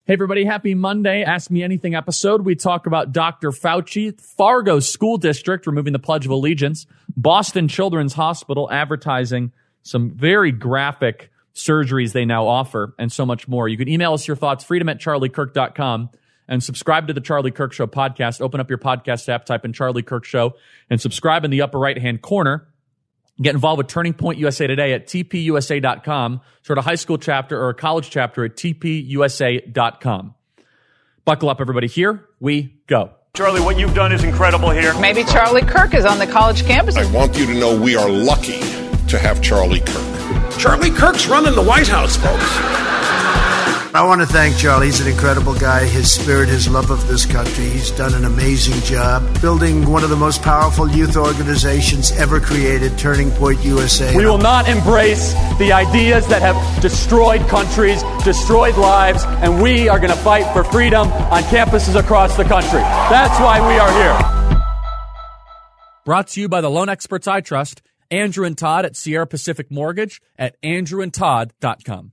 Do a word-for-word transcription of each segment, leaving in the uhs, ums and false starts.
Hey, everybody. Happy Monday. Ask Me Anything episode. We talk about Doctor Fauci, Fargo School District removing the Pledge of Allegiance, Boston Children's Hospital advertising some very graphic surgeries they now offer, and so much more. You can email us your thoughts, freedom at charlie kirk dot com, and subscribe to the Charlie Kirk Show podcast. Open up your podcast app, type in Charlie Kirk Show, and subscribe in the upper right-hand corner. Get involved with Turning Point U S A Today at T P U S A dot com, sort of high school chapter or a college chapter at T P U S A dot com. Buckle up, everybody. Here we go. Charlie, what you've done is incredible here. Maybe Charlie Kirk is on the college campus. I want you to know we are lucky to have Charlie Kirk. Charlie Kirk's running the White House, folks. I want to thank Charlie. He's an incredible guy. His spirit, his love of this country. He's done an amazing job building one of the most powerful youth organizations ever created, Turning Point U S A. We will not embrace the ideas that have destroyed countries, destroyed lives, and we are going to fight for freedom on campuses across the country. That's why we are here. Brought to you by the loan experts I trust, Andrew and Todd at Sierra Pacific Mortgage at andrew and todd dot com.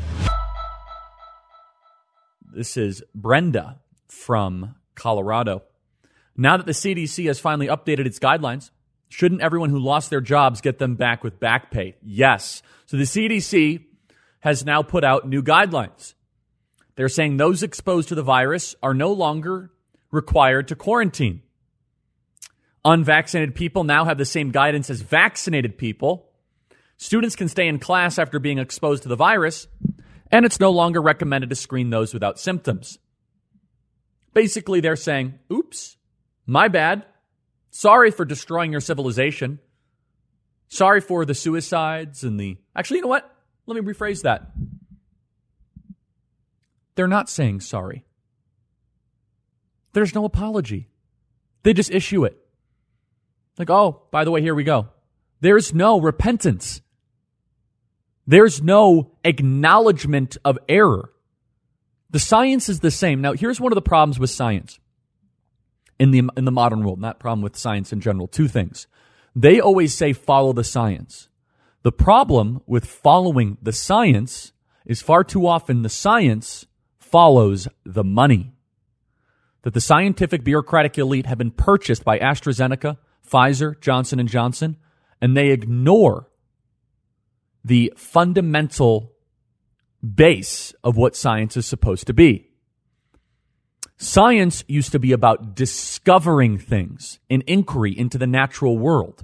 This is Brenda from Colorado. Now that the C D C has finally updated its guidelines, shouldn't everyone who lost their jobs get them back with back pay? Yes. So the C D C has now put out new guidelines. They're saying those exposed to the virus are no longer required to quarantine. Unvaccinated people now have the same guidance as vaccinated people. Students can stay in class after being exposed to the virus, and it's no longer recommended to screen those without symptoms. Basically, they're saying, oops, my bad. Sorry for destroying your civilization. Sorry for the suicides and the... Actually, you know what? Let me rephrase that. They're not saying sorry. There's no apology. They just issue it. Like, oh, by the way, here we go. There's no repentance. There's no acknowledgement of error. The science is the same. Now, here's one of the problems with science in the in the modern world, not problem with science in general. Two things. They always say follow the science. The problem with following the science is far too often the science follows the money. That the scientific bureaucratic elite have been purchased by AstraZeneca, Pfizer, Johnson and Johnson, and they ignore the fundamental base of what science is supposed to be. Science used to be about discovering things, an inquiry into the natural world.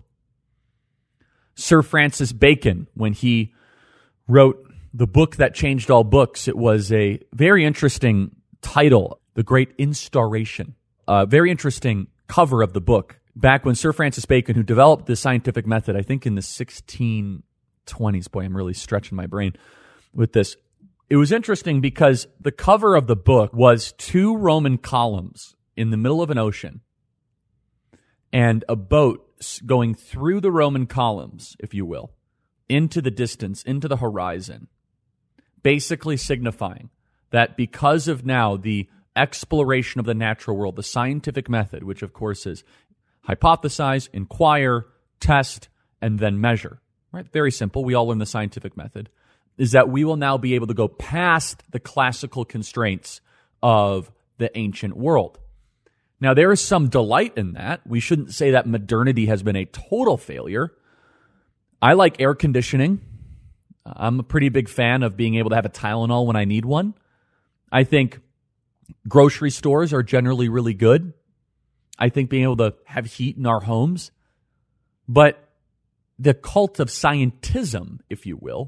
Sir Francis Bacon, when he wrote the book that changed all books, it was a very interesting title, The Great Instauration. A very interesting cover of the book. Back when Sir Francis Bacon, who developed the scientific method, I think in the sixteen twenties, boy, I'm really stretching my brain with this. It was interesting because the cover of the book was two Roman columns in the middle of an ocean and a boat going through the Roman columns, if you will, into the distance, into the horizon, basically signifying that because of now the exploration of the natural world, the scientific method, which of course is hypothesize, inquire, test, and then measure. Right? Very simple. We all learn the scientific method, is that we will now be able to go past the classical constraints of the ancient world. Now, there is some delight in that. We shouldn't say that modernity has been a total failure. I like air conditioning. I'm a pretty big fan of being able to have a Tylenol when I need one. I think grocery stores are generally really good. I think being able to have heat in our homes. But the cult of scientism, if you will,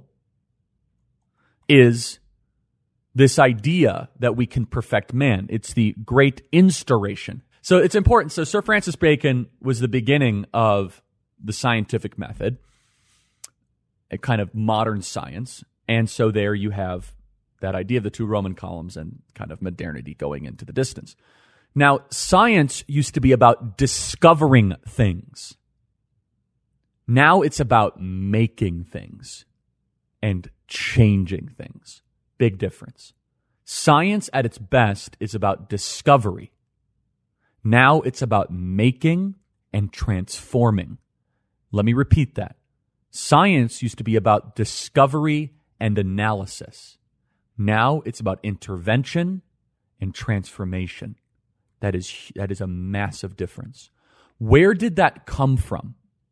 is this idea that we can perfect man. It's the great instauration. So it's important. So Sir Francis Bacon was the beginning of the scientific method, a kind of modern science. And so there you have that idea of the two Roman columns and kind of modernity going into the distance. Now, science used to be about discovering things. Now it's about making things and changing things. Big difference. Science at its best is about discovery. Now it's about making and transforming. Let me repeat that. Science used to be about discovery and analysis. Now it's about intervention and transformation. That is, that is a massive difference. Where did that come from?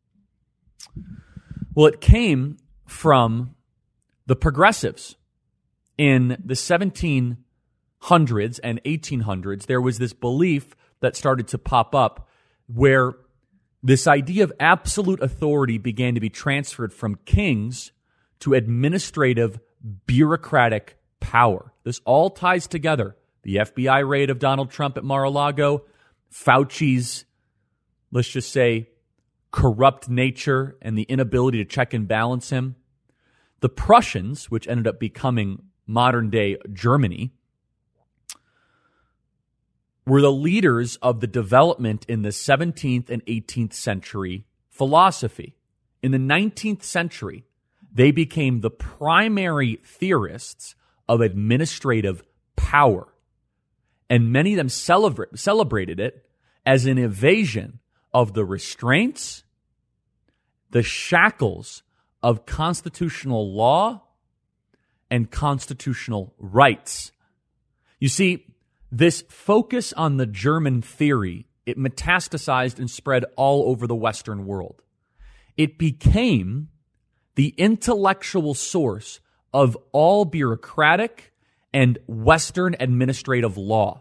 Well, it came from the progressives. In the seventeen hundreds and eighteen hundreds, there was this belief that started to pop up where this idea of absolute authority began to be transferred from kings to administrative, bureaucratic power. This all ties together. The F B I raid of Donald Trump at Mar-a-Lago, Fauci's, let's just say, corrupt nature and the inability to check and balance him. The Prussians, which ended up becoming modern-day Germany, were the leaders of the development in the seventeenth and eighteenth century philosophy. In the nineteenth century, they became the primary theorists of administrative power. And many of them celebrate, celebrated it as an evasion of the restraints, the shackles of constitutional law and constitutional rights. You see, this focus on the German theory, it metastasized and spread all over the Western world. It became the intellectual source of all bureaucratic and Western administrative law.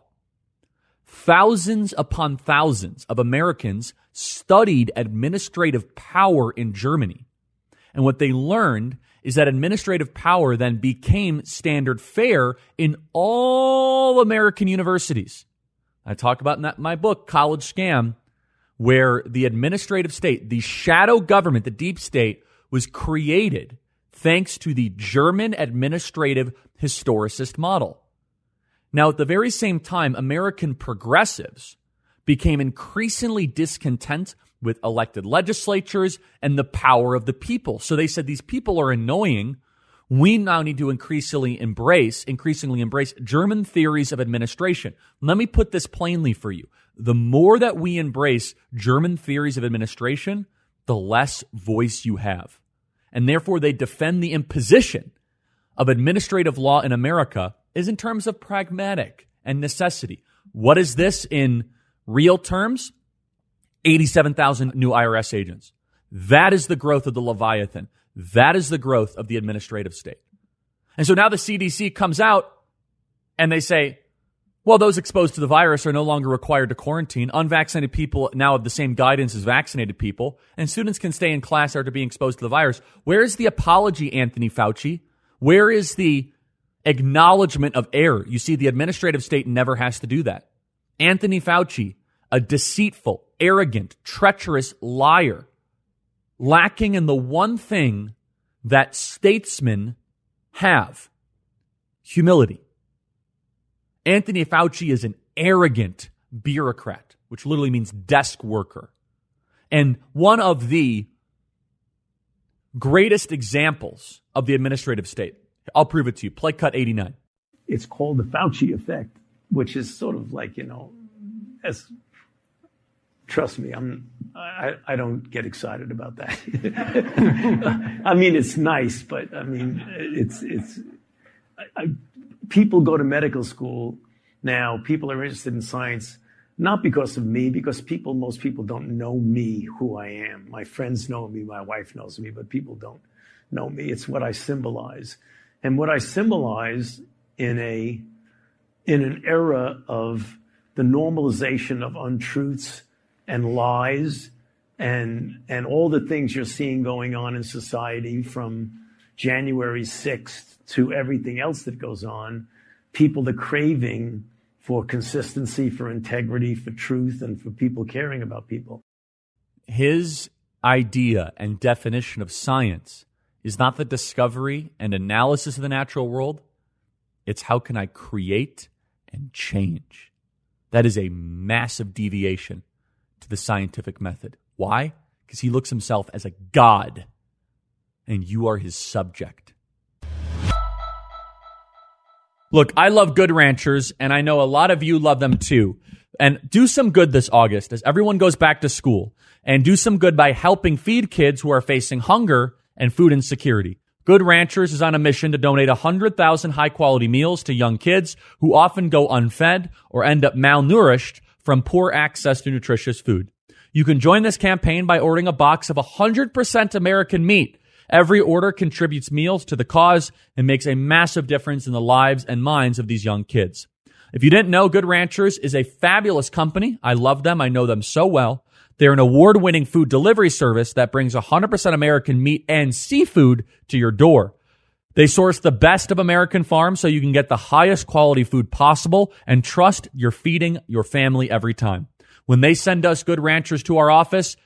Thousands upon thousands of Americans studied administrative power in Germany. And what they learned is that administrative power then became standard fare in all American universities. I talk about in that, my book, College Scam, where the administrative state, the shadow government, the deep state, was created thanks to the German administrative historicist model. Now, at the very same time, American progressives became increasingly discontent with elected legislatures and the power of the people. So they said, these people are annoying. We now need to increasingly embrace, increasingly embrace German theories of administration. Let me put this plainly for you. The more that we embrace German theories of administration, the less voice you have. And therefore, they defend the imposition of administrative law in America is in terms of pragmatic and necessity. What is this in real terms? eighty-seven thousand new I R S agents. That is the growth of the Leviathan. That is the growth of the administrative state. And so now the C D C comes out and they say, well, those exposed to the virus are no longer required to quarantine. Unvaccinated people now have the same guidance as vaccinated people, and students can stay in class after being exposed to the virus. Where is the apology, Anthony Fauci? Where is the acknowledgement of error? You see, the administrative state never has to do that. Anthony Fauci, a deceitful, arrogant, treacherous liar, lacking in the one thing that statesmen have, humility. Anthony Fauci is an arrogant bureaucrat, which literally means desk worker. And one of the greatest examples of the administrative state. I'll prove it to you. Play cut eighty-nine. It's called the Fauci effect, which is sort of like, you know, as trust me, I'm I, I don't get excited about that. I mean, it's nice, but I mean, it's it's I, I, people go to medical school now. People are interested in science, not because of me, because people, most people don't know me, who I am. My friends know me, my wife knows me, but people don't know me. It's what I symbolize. And what I symbolize in a in an era of the normalization of untruths and lies and and all the things you're seeing going on in society from January sixth to everything else that goes on, people, the craving for consistency, for integrity, for truth, and for people caring about people. His idea and definition of science is not the discovery and analysis of the natural world. It's how can I create and change. That is a massive deviation to the scientific method. Why? Because he looks himself as a god, and you are his subject. Look, I love Good Ranchers, and I know a lot of you love them too. And do some good this August as everyone goes back to school. And do some good by helping feed kids who are facing hunger and food insecurity. Good Ranchers is on a mission to donate one hundred thousand high-quality meals to young kids who often go unfed or end up malnourished from poor access to nutritious food. You can join this campaign by ordering a box of one hundred percent American meat. Every order contributes meals to the cause and makes a massive difference in the lives and minds of these young kids. If you didn't know, Good Ranchers is a fabulous company. I love them. I know them so well. They're an award-winning food delivery service that brings one hundred percent American meat and seafood to your door. They source the best of American farms so you can get the highest quality food possible and trust you're feeding your family every time. When they send us Good Ranchers to our office,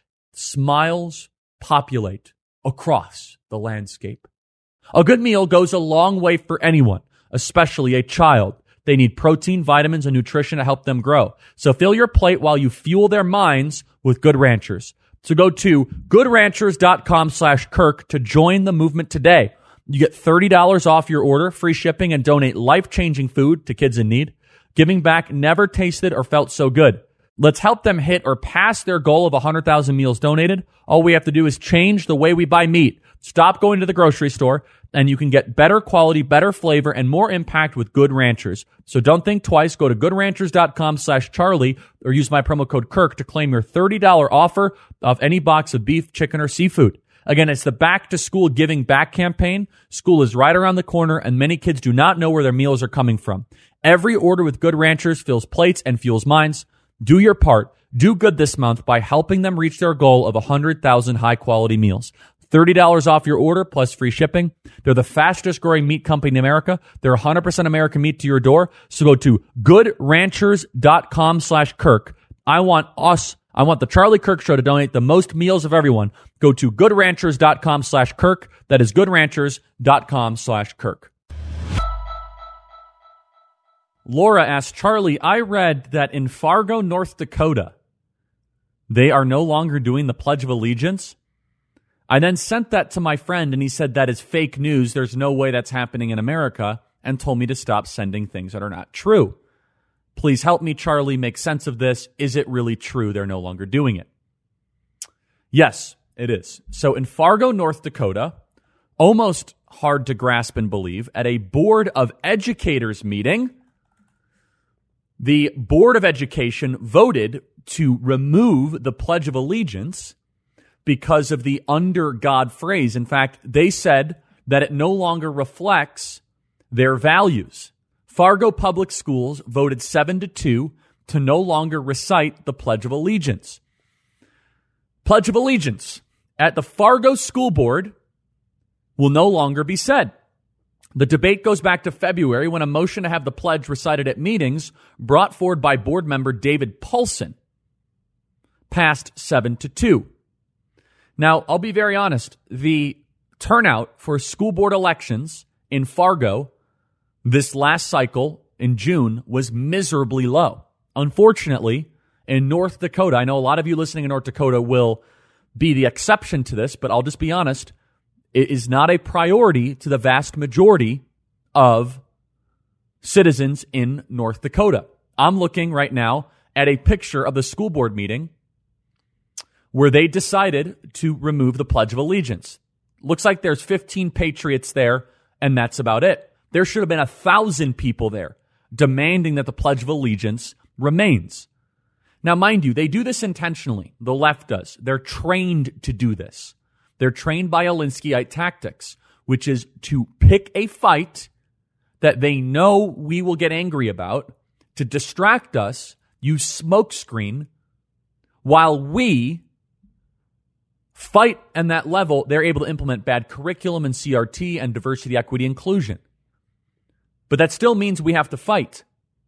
smiles populate across the landscape. A good meal goes a long way for anyone, especially a child. They need protein, vitamins, and nutrition to help them grow. So fill your plate while you fuel their minds with Good Ranchers. So go to goodranchers.com slash Kirk to join the movement today. You get thirty dollars off your order, free shipping, and donate life-changing food to kids in need. Giving back never tasted or felt so good. Let's help them hit or pass their goal of one hundred thousand meals donated. All we have to do is change the way we buy meat. Stop going to the grocery store, and you can get better quality, better flavor, and more impact with Good Ranchers. So don't think twice. Go to goodranchers.com slash Charlie or use my promo code Kirk to claim your thirty dollars offer of any box of beef, chicken, or seafood. Again, it's the Back to School Giving Back campaign. School is right around the corner, and many kids do not know where their meals are coming from. Every order with Good Ranchers fills plates and fuels minds. Do your part. Do good this month by helping them reach their goal of one hundred thousand high-quality meals. thirty dollars off your order plus free shipping. They're the fastest growing meat company in America. They're one hundred percent American meat to your door. So go to goodranchers.com slash Kirk. I want us, I want the Charlie Kirk Show to donate the most meals of everyone. Go to goodranchers.com slash Kirk. That is goodranchers.com slash Kirk. Laura asked, Charlie, I read that in Fargo, North Dakota, they are no longer doing the Pledge of Allegiance. I then sent that to my friend, and he said that is fake news. There's no way that's happening in America, and told me to stop sending things that are not true. Please help me, Charlie, make sense of this. Is it really true they're no longer doing it? Yes, it is. So in Fargo, North Dakota, almost hard to grasp and believe, at a Board of Educators meeting, the Board of Education voted to remove the Pledge of Allegiance because of the under God phrase. In fact, they said that it no longer reflects their values. Fargo Public Schools voted seven to two to no longer recite the Pledge of Allegiance. Pledge of Allegiance at the Fargo School Board will no longer be said. The debate goes back to February when a motion to have the pledge recited at meetings brought forward by board member David Paulson passed seven to two. Now, I'll be very honest. The turnout for school board elections in Fargo this last cycle in June was miserably low. Unfortunately, in North Dakota, I know a lot of you listening in North Dakota will be the exception to this, but I'll just be honest. It is not a priority to the vast majority of citizens in North Dakota. I'm looking right now at a picture of the school board meeting where they decided to remove the Pledge of Allegiance. Looks like there's fifteen patriots there, and that's about it. There should have been a thousand people there demanding that the Pledge of Allegiance remains. Now, mind you, they do this intentionally. The left does. They're trained to do this. They're trained by Alinskyite tactics, which is to pick a fight that they know we will get angry about, to distract us, use smokescreen, while we fight and that level, they're able to implement bad curriculum and C R T and diversity, equity, inclusion. But that still means we have to fight.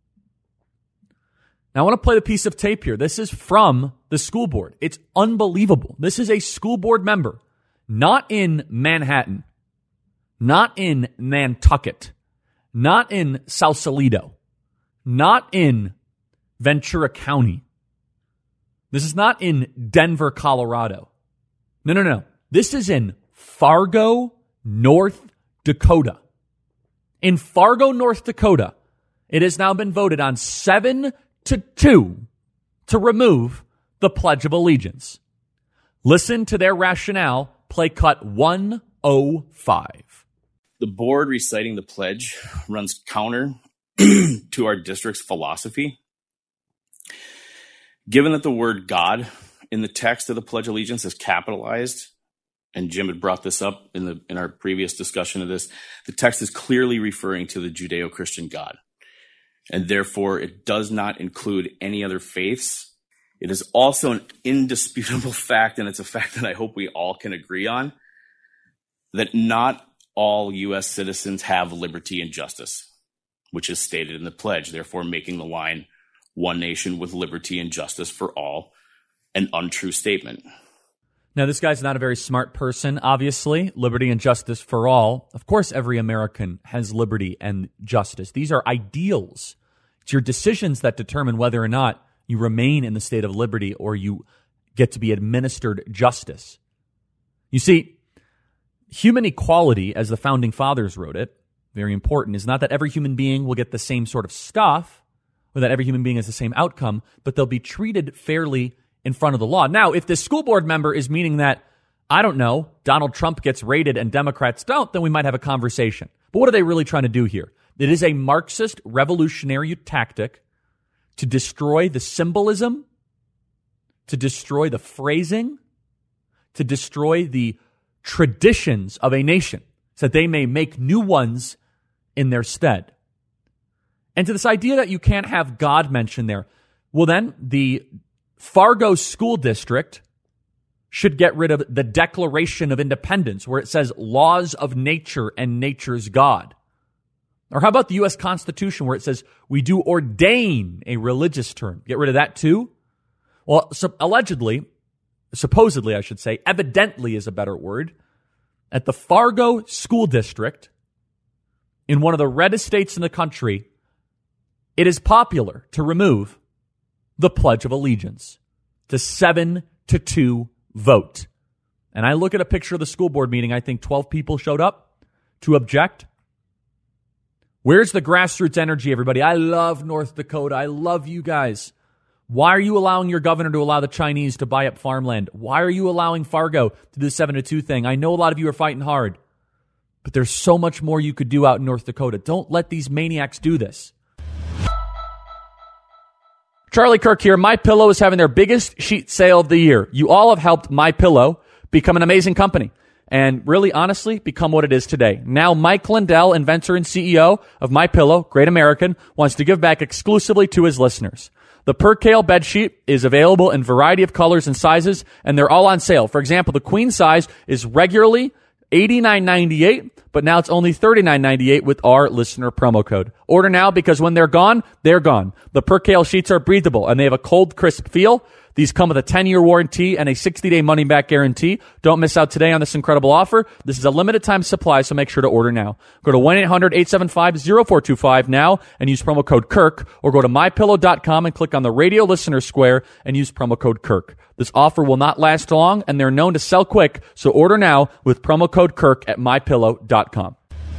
Now, I want to play the piece of tape here. This is from the school board. It's unbelievable. This is a school board member, not in Manhattan, not in Nantucket, not in Sausalito, not in Ventura County. This is not in Denver, Colorado. No, no, no. This is in Fargo, North Dakota. In Fargo, North Dakota, it has now been voted on seven to two to remove the Pledge of Allegiance. Listen to their rationale. Play cut one oh five. The board reciting the pledge runs counter to our district's philosophy. Given that the word God in the text of the Pledge of Allegiance is capitalized, and Jim had brought this up in the in our previous discussion of this, the text is clearly referring to the Judeo-Christian God, and therefore it does not include any other faiths. It is also an indisputable fact, and it's a fact that I hope we all can agree on, that not all U S citizens have liberty and justice, which is stated in the pledge, therefore making the line, one nation with liberty and justice for all, an untrue statement. Now, this guy's not a very smart person, obviously. Liberty and justice for all. Of course, every American has liberty and justice. These are ideals. It's your decisions that determine whether or not you remain in the state of liberty or you get to be administered justice. You see, human equality, as the Founding Fathers wrote it, very important, is not that every human being will get the same sort of stuff or that every human being has the same outcome, but they'll be treated fairly in front of the law. Now, if this school board member is meaning that, I don't know, Donald Trump gets raided and Democrats don't, then we might have a conversation. But what are they really trying to do here? It is a Marxist revolutionary tactic to destroy the symbolism, to destroy the phrasing, to destroy the traditions of a nation so that they may make new ones in their stead. And to this idea that you can't have God mentioned there, well then, the Fargo School District should get rid of the Declaration of Independence, where it says laws of nature and nature's God. Or how about the U S Constitution, where it says we do ordain a religious term? Get rid of that too? Well, so allegedly, supposedly I should say, evidently is a better word, at the Fargo School District, in one of the reddest states in the country, it is popular to remove the Pledge of Allegiance. To seven to two vote. And I look at a picture of the school board meeting, I think twelve people showed up to object. Where's the grassroots energy, everybody? I love North Dakota. I love you guys. Why are you allowing your governor to allow the Chinese to buy up farmland? Why are you allowing Fargo to do the seven to two thing? I know a lot of you are fighting hard, but there's so much more you could do out in North Dakota. Don't let these maniacs do this. Charlie Kirk here. MyPillow is having their biggest sheet sale of the year. You all have helped MyPillow become an amazing company and really, honestly, become what it is today. Now, Mike Lindell, inventor and C E O of MyPillow, Great American, wants to give back exclusively to his listeners. The Percale bedsheet is available in a variety of colors and sizes, and they're all on sale. For example, the queen size is regularly eighty-nine ninety-eight, but now it's only thirty-nine ninety-eight with our listener promo code. Order now because when they're gone, they're gone. The Percale sheets are breathable and they have a cold, crisp feel. These come with a ten-year warranty and a sixty-day money-back guarantee. Don't miss out today on this incredible offer. This is a limited-time supply, so make sure to order now. Go to one eight hundred eight seven five zero four two five now and use promo code Kirk, or go to my pillow dot com and click on the radio listener square and use promo code Kirk. This offer will not last long, and they're known to sell quick, so order now with promo code Kirk at my pillow dot com.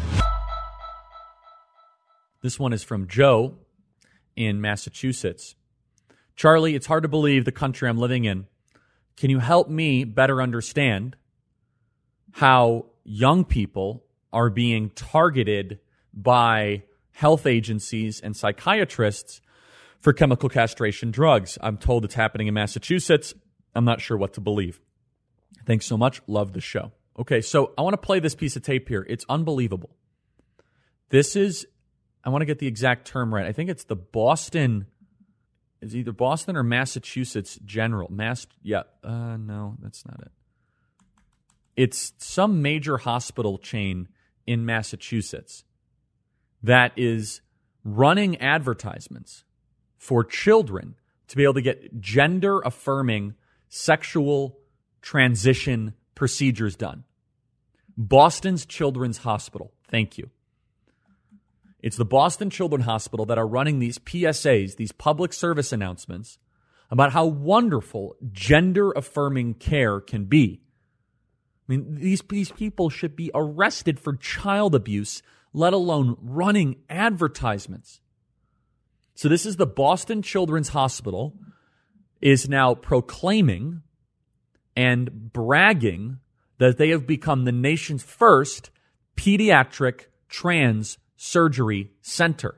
This one is from Joe in Massachusetts. Charlie, it's hard to believe the country I'm living in. Can you help me better understand how young people are being targeted by health agencies and psychiatrists for chemical castration drugs? I'm told it's happening in Massachusetts. I'm not sure what to believe. Thanks so much. Love the show. Okay, so I want to play this piece of tape here. It's unbelievable. This is, I want to get the exact term right. I think it's the Boston... It's either Boston or Massachusetts General. Mass, yeah, uh, no, that's not it. It's some major hospital chain in Massachusetts that is running advertisements for children to be able to get gender-affirming sexual transition procedures done. Boston's Children's Hospital. Thank you. It's the Boston Children's Hospital that are running these P S As, these public service announcements, about how wonderful gender-affirming care can be. I mean, these, these people should be arrested for child abuse, let alone running advertisements. So this is the Boston Children's Hospital is now proclaiming and bragging that they have become the nation's first Pediatric Trans Surgery Center.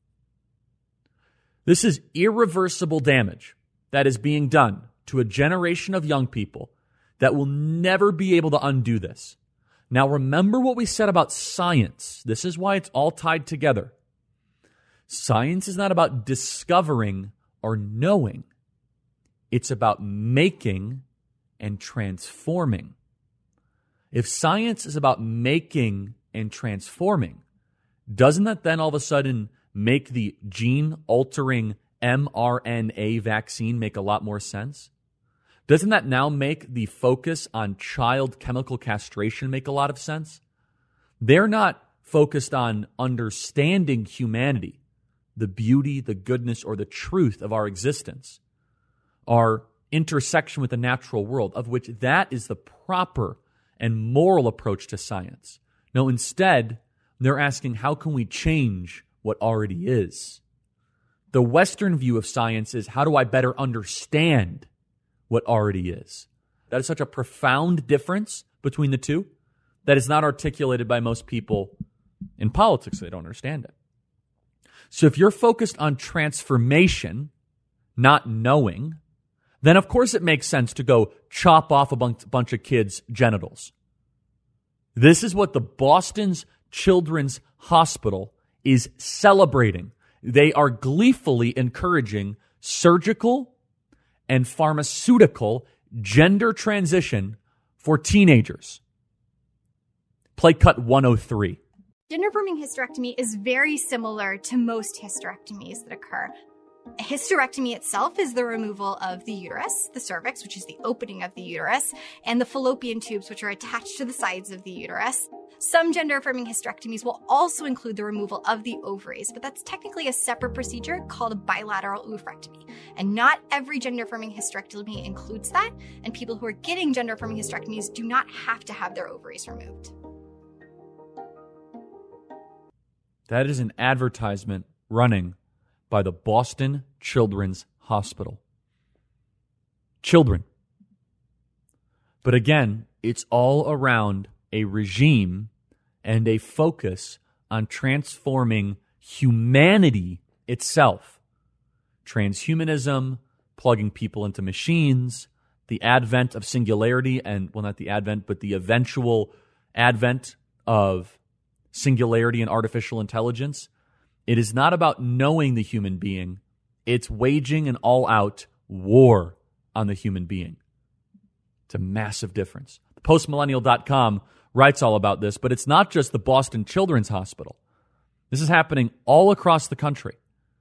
This is irreversible damage that is being done to a generation of young people that will never be able to undo this. Now, remember what we said about science. This is why it's all tied together. Science is not about discovering or knowing. It's about making and transforming. If science is about making and transforming, doesn't that then all of a sudden make the gene-altering mRNA vaccine make a lot more sense? Doesn't that now make the focus on child chemical castration make a lot of sense? They're not focused on understanding humanity, the beauty, the goodness, or the truth of our existence, our intersection with the natural world, of which that is the proper and moral approach to science. No, instead, they're asking, how can we change what already is? The Western view of science is, how do I better understand what already is? That is such a profound difference between the two that is not articulated by most people in politics. They don't understand it. So if you're focused on transformation, not knowing, then of course it makes sense to go chop off a bunch of kids' genitals. This is what the Boston's Children's Hospital is celebrating. They are gleefully encouraging surgical and pharmaceutical gender transition for teenagers. Play cut one oh three. Gender-affirming hysterectomy is very similar to most hysterectomies that occur. A hysterectomy itself is the removal of the uterus, the cervix, which is the opening of the uterus, and the fallopian tubes, which are attached to the sides of the uterus. Some gender-affirming hysterectomies will also include the removal of the ovaries, but that's technically a separate procedure called a bilateral oophorectomy. And not every gender-affirming hysterectomy includes that, and people who are getting gender-affirming hysterectomies do not have to have their ovaries removed. That is an advertisement running by the Boston Children's Hospital. Children. But again, it's all around a regime and a focus on transforming humanity itself. Transhumanism, plugging people into machines, the advent of singularity, and, well, not the advent, but the eventual advent of singularity and artificial intelligence. It is not about knowing the human being. It's waging an all-out war on the human being. It's a massive difference. post millennial dot com writes all about this, but it's not just the Boston Children's Hospital. This is happening all across the country.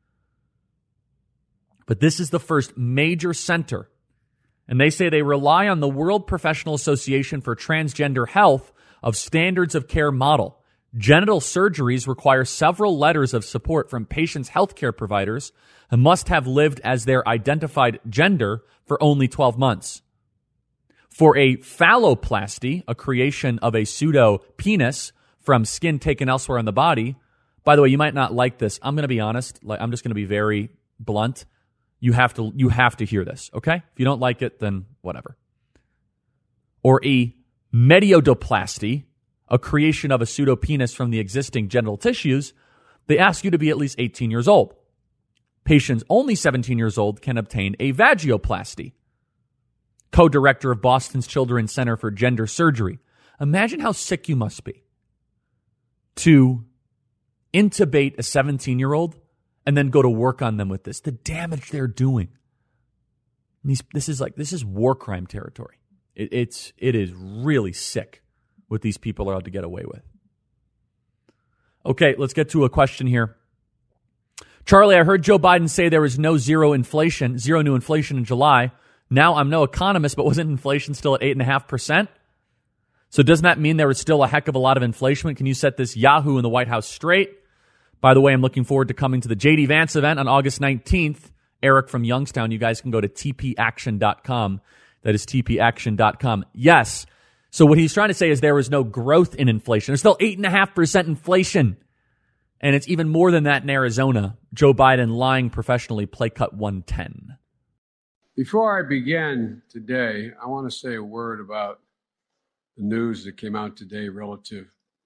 But this is the first major center, and they say they rely on the World Professional Association for Transgender Health of Standards of Care model. Genital surgeries require several letters of support from patients' healthcare providers and must have lived as their identified gender for only twelve months. For a phalloplasty, a creation of a pseudo-penis from skin taken elsewhere on the body, by the way, you might not like this. I'm going to be honest. Like, I'm just going to be very blunt. You have to, you have to hear this, okay? If you don't like it, then whatever. Or a mediodoplasty, a creation of a pseudo-penis from the existing genital tissues, they ask you to be at least eighteen years old. Patients only seventeen years old can obtain a vagioplasty. Co-director of Boston's Children's Center for Gender Surgery. Imagine how sick you must be to intubate a seventeen-year-old and then go to work on them with this. The damage they're doing. These, this is like, this is war crime territory. It, it's, it is really sick what these people are allowed to get away with. Okay, let's get to a question here. Charlie, I heard Joe Biden say there was no zero inflation, zero new inflation in July. Now, I'm no economist, but wasn't inflation still at eight point five percent? So doesn't that mean there was still a heck of a lot of inflation? Can you set this Yahoo in the White House straight? By the way, I'm looking forward to coming to the J D Vance event on August nineteenth. Eric from Youngstown, you guys can go to T P action dot com. That is T P action dot com. Yes. So what he's trying to say is there was no growth in inflation. There's still eight point five percent inflation. And it's even more than that in Arizona. Joe Biden lying professionally, play cut one ten. Before I begin today, I want to say a word about the news that came out today relative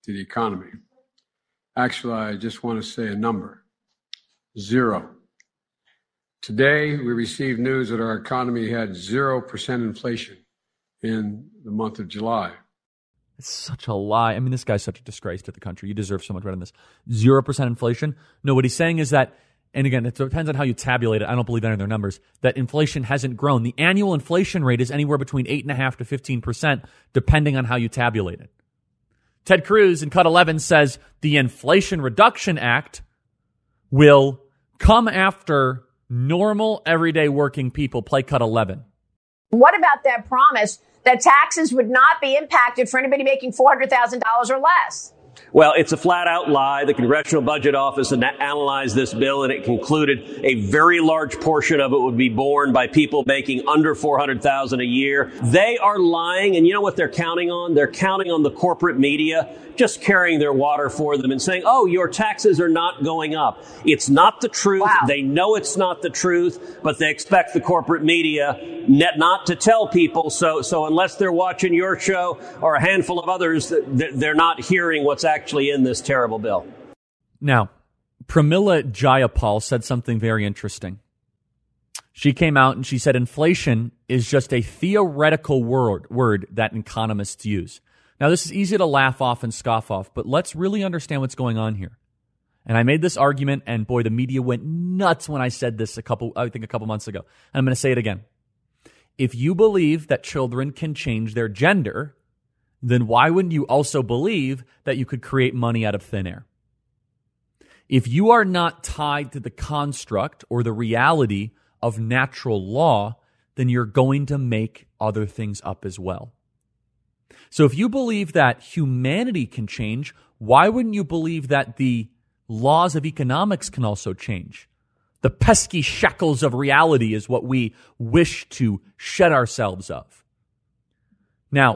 to the economy. Actually, I just want to say a number. Zero. Today, we received news that our economy had zero percent inflation in the month of July. It's such a lie. I mean, this guy's such a disgrace to the country. You deserve so much better than this. Zero percent inflation? No, what he's saying is that, and again, it depends on how you tabulate it. I don't believe any of their numbers, that inflation hasn't grown. The annual inflation rate is anywhere between eight point five to fifteen percent, depending on how you tabulate it. Ted Cruz in Cut eleven says the Inflation Reduction Act will come after normal, everyday working people. Play Cut eleven. What about that promise that taxes would not be impacted for anybody making four hundred thousand dollars or less? Well, it's a flat-out lie. The Congressional Budget Office analyzed this bill, and it concluded a very large portion of it would be borne by people making under four hundred thousand dollars a year. They are lying, and you know what they're counting on? They're counting on the corporate media just carrying their water for them and saying, oh, your taxes are not going up. It's not the truth. Wow. They know it's not the truth, but they expect the corporate media net not to tell people. So, so unless they're watching your show or a handful of others, they're not hearing what's actually in this terrible bill. Now, Pramila Jayapal said something very interesting. She came out and she said inflation is just a theoretical word, word that economists use. Now, this is easy to laugh off and scoff off, but let's really understand what's going on here. And I made this argument, and boy, the media went nuts when I said this a couple, I think a couple months ago. And I'm going to say it again. If you believe that children can change their gender, then why wouldn't you also believe that you could create money out of thin air? If you are not tied to the construct or the reality of natural law, then you're going to make other things up as well. So if you believe that humanity can change, why wouldn't you believe that the laws of economics can also change? The pesky shackles of reality is what we wish to shed ourselves of. Now,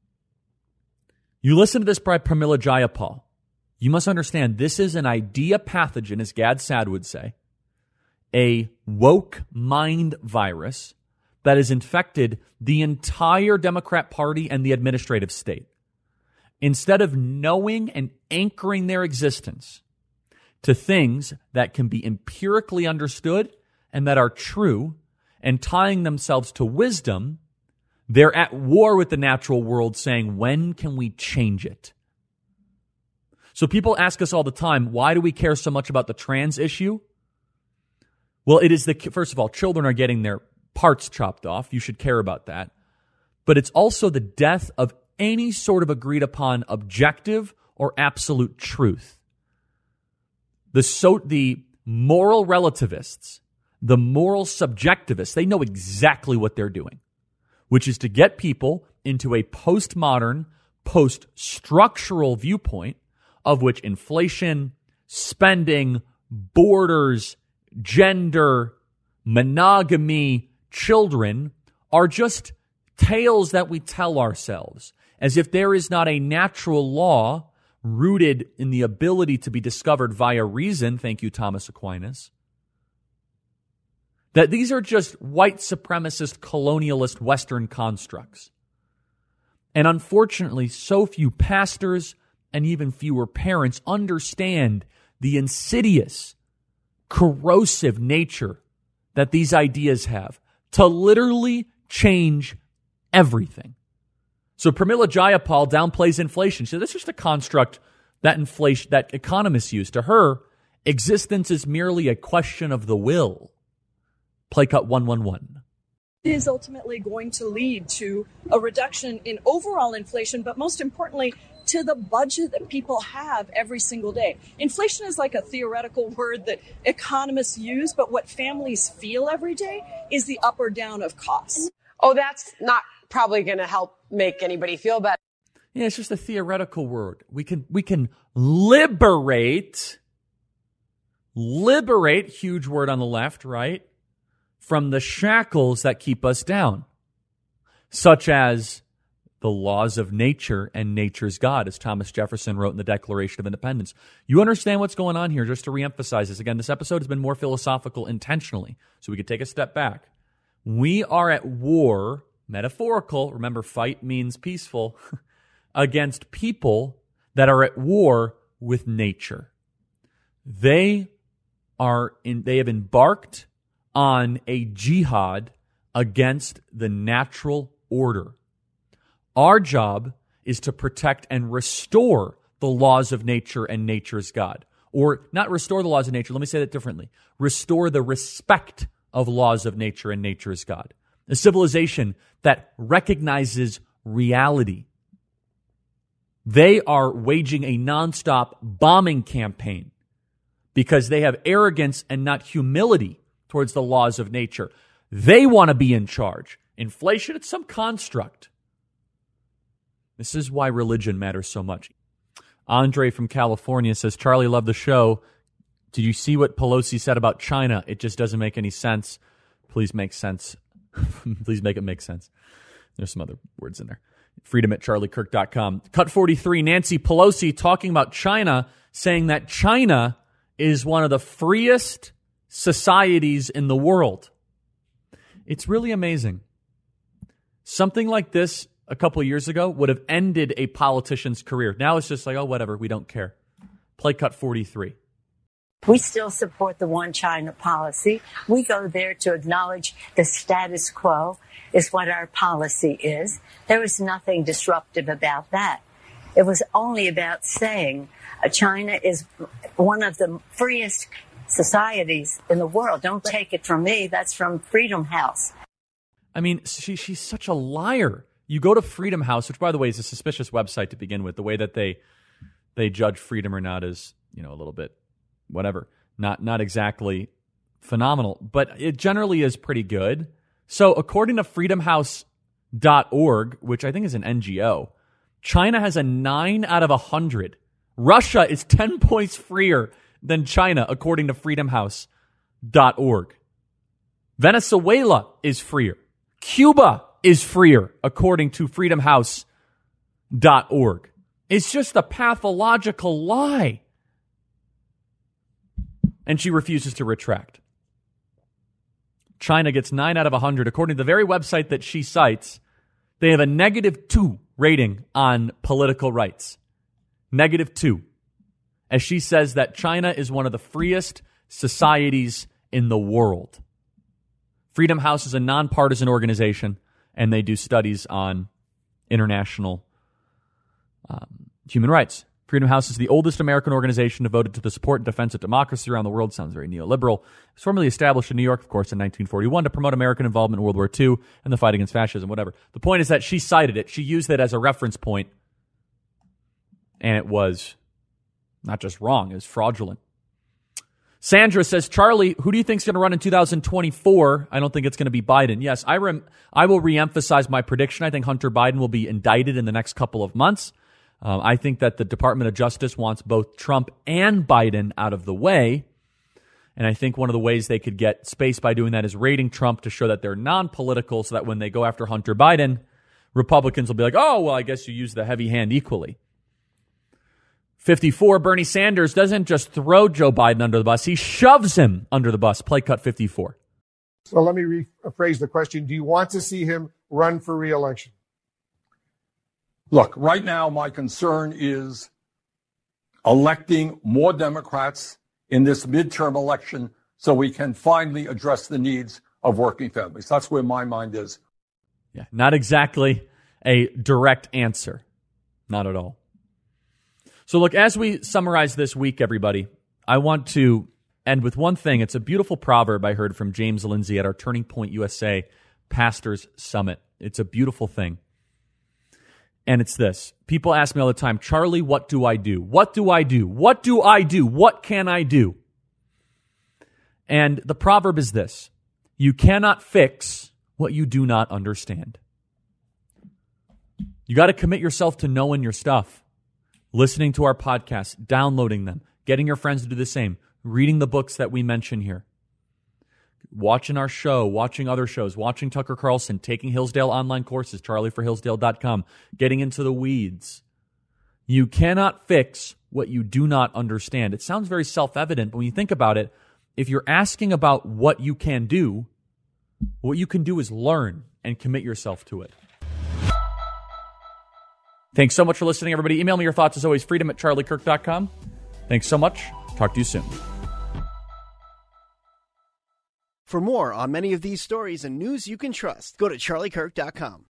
you listen to this by Pramila Jayapal. You must understand this is an idea pathogen, as Gad Saad would say, a woke mind virus that has infected the entire Democrat Party and the administrative state. Instead of knowing and anchoring their existence to things that can be empirically understood and that are true, and tying themselves to wisdom, they're at war with the natural world saying, when can we change it? So people ask us all the time, why do we care so much about the trans issue? Well, it is the, first of all, children are getting their parts chopped off. You should care about that. But it's also the death of any sort of agreed upon objective or absolute truth. The so the moral relativists, the moral subjectivists, they know exactly what they're doing, which is to get people into a postmodern, post-structural viewpoint of which inflation, spending, borders, gender, monogamy, children are just tales that we tell ourselves, as if there is not a natural law rooted in the ability to be discovered via reason, thank you, Thomas Aquinas, that these are just white supremacist, colonialist Western constructs. And unfortunately, so few pastors and even fewer parents understand the insidious, corrosive nature that these ideas have to literally change everything. So Pramila Jayapal downplays inflation. She said, that's just a construct that inflation that economists use. To her, existence is merely a question of the will. Play cut one one one. It is ultimately going to lead to a reduction in overall inflation, but most importantly, to the budget that people have every single day. Inflation is like a theoretical word that economists use, but what families feel every day is the up or down of costs. Oh, that's not probably going to help make anybody feel better. Yeah, it's just a theoretical word. We can we can liberate, liberate, huge word on the left, right, from the shackles that keep us down, such as the laws of nature and nature's God, as Thomas Jefferson wrote in the Declaration of Independence. You understand what's going on here, just to reemphasize this. Again, this episode has been more philosophical intentionally, so we could take a step back. We are at war, metaphorical, remember fight means peaceful, against people that are at war with nature. They are in, they have embarked on a jihad against the natural order. Our job is to protect and restore the laws of nature and nature's God. Or not restore the laws of nature, let me say that differently. Restore the respect of laws of nature and nature's God. A civilization that recognizes reality. They are waging a nonstop bombing campaign because they have arrogance and not humility towards the laws of nature. They want to be in charge. Inflation, it's some construct. This is why religion matters so much. Andre from California says, Charlie, love the show. Did you see what Pelosi said about China? It just doesn't make any sense. Please make sense. Please make it make sense. There's some other words in there. Freedom at charlie kirk dot com. Cut forty-three, Nancy Pelosi talking about China, saying that China is one of the freest societies in the world. It's really amazing. Something like this a couple of years ago would have ended a politician's career. Now it's just like, oh, whatever, we don't care. Play cut forty-three. We still support the one China policy. We go there to acknowledge the status quo is what our policy is. There was nothing disruptive about that. It was only about saying uh, China is one of the freest societies in the world. Don't take it from me. That's from Freedom House. I mean, she, she's such a liar. You go to Freedom House, which, by the way, is a suspicious website to begin with. The way that they they judge freedom or not is, you know, a little bit whatever. Not not exactly phenomenal, but it generally is pretty good. So according to freedom house dot org, which I think is an N G O, China has a nine out of one hundred. Russia is ten points freer than China, according to freedom house dot org. Venezuela is freer. Cuba is freer, according to freedom house dot org. It's just a pathological lie. And she refuses to retract. China gets nine out of one hundred. According to the very website that she cites, they have a negative two rating on political rights. Negative two. As she says that China is one of the freest societies in the world. Freedom House is a nonpartisan organization, and they do studies on international um, human rights. Freedom House is the oldest American organization devoted to the support and defense of democracy around the world. Sounds very neoliberal. It was formally established in New York, of course, in nineteen forty-one to promote American involvement in World War Two and the fight against fascism, whatever. The point is that she cited it. She used it as a reference point, and it was not just wrong, it was fraudulent. Sandra says, Charlie, who do you think is going to run in two thousand twenty-four? I don't think it's going to be Biden. Yes, I, rem- I will reemphasize my prediction. I think Hunter Biden will be indicted in the next couple of months. Um, I think that the Department of Justice wants both Trump and Biden out of the way. And I think one of the ways they could get space by doing that is raiding Trump to show that they're non-political so that when they go after Hunter Biden, Republicans will be like, oh, well, I guess you use the heavy hand equally. fifty-four, Bernie Sanders doesn't just throw Joe Biden under the bus. He shoves him under the bus. Play cut fifty-four. So let me rephrase the question. Do you want to see him run for re-election? Look, right now, my concern is electing more Democrats in this midterm election so we can finally address the needs of working families. That's where my mind is. Yeah, not exactly a direct answer. Not at all. So look, as we summarize this week, everybody, I want to end with one thing. It's a beautiful proverb I heard from James Lindsay at our Turning Point U S A Pastors Summit. It's a beautiful thing. And it's this. People ask me all the time, Charlie, what do I do? What do I do? What do I do? What can I do? And the proverb is this. You cannot fix what you do not understand. You got to commit yourself to knowing your stuff, listening to our podcasts, downloading them, getting your friends to do the same, reading the books that we mention here, watching our show, watching other shows, watching Tucker Carlson, taking Hillsdale online courses, charlie for hillsdale dot com, getting into the weeds. You cannot fix what you do not understand. It sounds very self-evident, but when you think about it, if you're asking about what you can do, what you can do is learn and commit yourself to it. Thanks so much for listening, everybody. Email me your thoughts as always, freedom at charlie kirk dot com. Thanks so much. Talk to you soon. For more on many of these stories and news you can trust, go to charlie kirk dot com.